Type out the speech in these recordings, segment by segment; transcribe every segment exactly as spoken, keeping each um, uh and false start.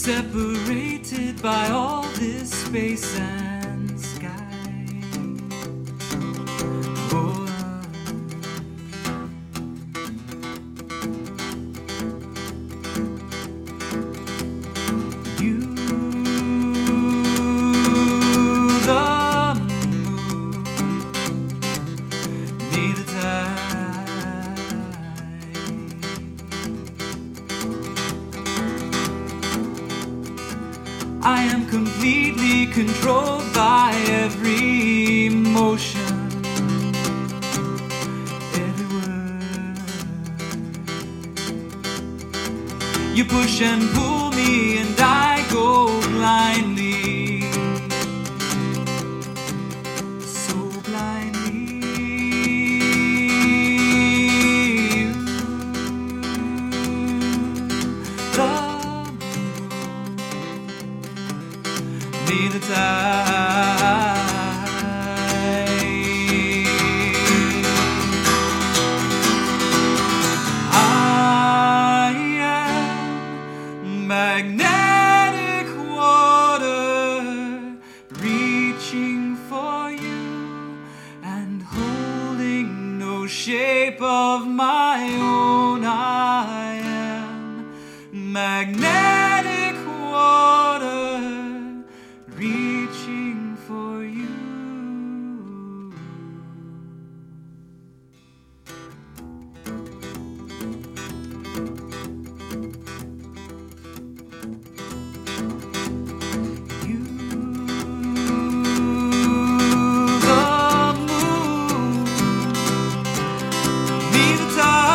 separated by all this space and sky. Oh, you, the moon, neither tide. I am completely controlled by every emotion, every word. You push and pull me and I go blindly, so blindly. You, the neither tide. I am magnetic water, reaching for you and holding no shape of my own. I am magnetic water, reaching for you. You, the moon, neither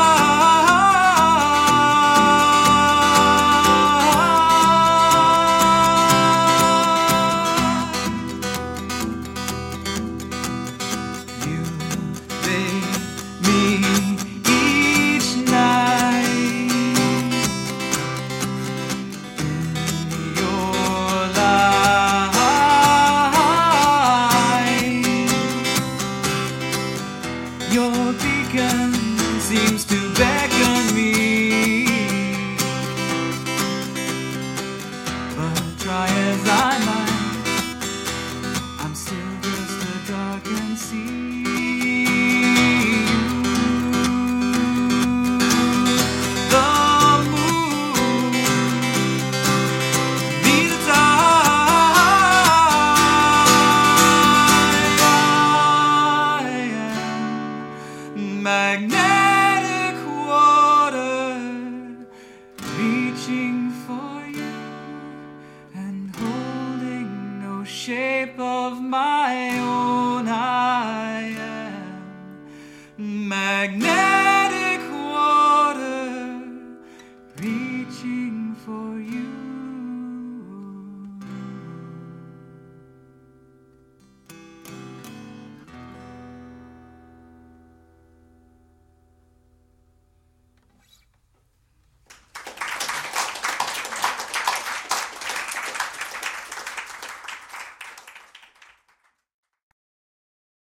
you bathe me each night in your light. Your beacon seems to beckon me, but try as I might, I'm still just a darkened sea. The moon, neither tide. I am magnetic water, reaching for you and holding no shape of my own. I am magnetic